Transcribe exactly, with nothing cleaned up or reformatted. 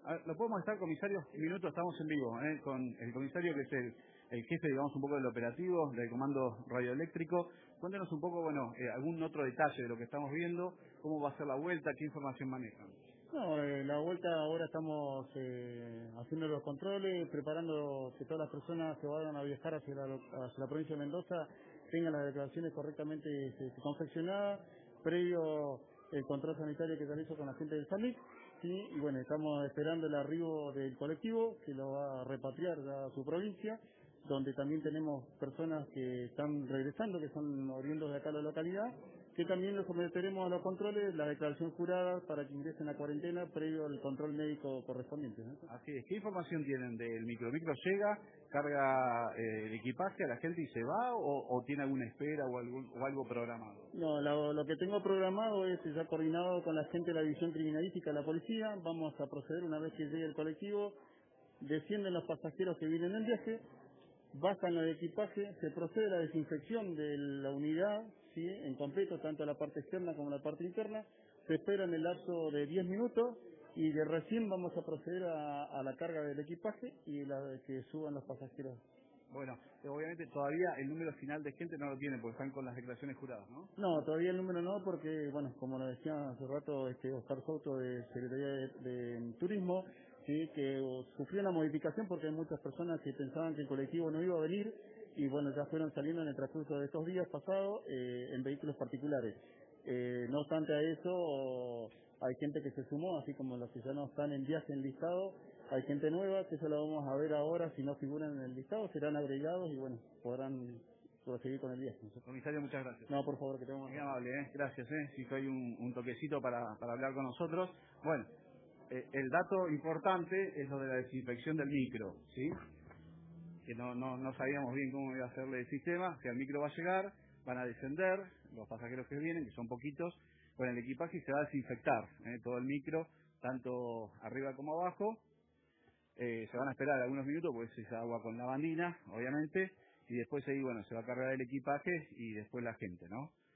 A ver, ¿lo puedo molestar, comisario? Un minuto, estamos en vivo, ¿eh? Con el comisario que es el, el jefe, digamos, un poco del operativo, del comando radioeléctrico. Cuéntenos un poco, bueno, eh, algún otro detalle de lo que estamos viendo, cómo va a ser la vuelta, qué información manejan. No, eh, la vuelta ahora estamos eh, haciendo los controles, preparando que todas las personas que vayan a viajar hacia la, hacia la provincia de Mendoza tengan las declaraciones correctamente este, confeccionadas, previo el control sanitario que realizo con la gente del SAMIC, ¿sí? Y bueno, estamos esperando el arribo del colectivo que lo va a repatriar a su provincia, donde también tenemos personas que están regresando, que son oriundos de acá a la localidad, que también los someteremos a los controles, la declaración jurada para que ingresen a cuarentena previo al control médico correspondiente, ¿no? Así es. ¿Qué información tienen del micro? ¿El micro llega, carga eh, el equipaje a la gente y se va o, o tiene alguna espera o, algún, o algo programado? No, lo, lo que tengo programado es ya coordinado con la gente de la división criminalística de la policía. Vamos a proceder una vez que llegue el colectivo, descienden los pasajeros que vienen en viaje, bajan el equipaje, se procede a la desinfección de la unidad, ¿sí? En completo, tanto la parte externa como la parte interna, se espera en el lapso de diez minutos y de recién vamos a proceder a, a la carga del equipaje y la de que suban los pasajeros. Bueno, eh, obviamente todavía el número final de gente no lo tiene porque están con las declaraciones juradas, ¿no? No, todavía el número no, porque, bueno, como lo decía hace rato este Oscar Soto de Secretaría de, de Turismo, sí, que sufrió una modificación porque hay muchas personas que pensaban que el colectivo no iba a venir y, bueno, ya fueron saliendo en el transcurso de estos días pasados eh, en vehículos particulares. Eh, no obstante a eso, hay gente que se sumó, así como los que ya no están en viaje en listado, hay gente nueva, que eso lo vamos a ver ahora, si no figuran en el listado, serán agregados y, bueno, podrán proseguir con el viaje, ¿no? Comisario, muchas gracias. No, por favor, que tengamos Muy razón. amable, ¿eh? Gracias, ¿eh? Si hay un, un toquecito para, para hablar con nosotros. Bueno, eh, el dato importante es lo de la desinfección del micro, ¿sí? Que no, no, no sabíamos bien cómo iba a hacerle el sistema, que el micro va a llegar, van a descender los pasajeros que vienen, que son poquitos, con el equipaje y se va a desinfectar, ¿eh? Todo el micro, tanto arriba como abajo. Eh, se van a esperar algunos minutos porque es agua con lavandina, obviamente, y después ahí, bueno, se va a cargar el equipaje y después la gente, ¿no?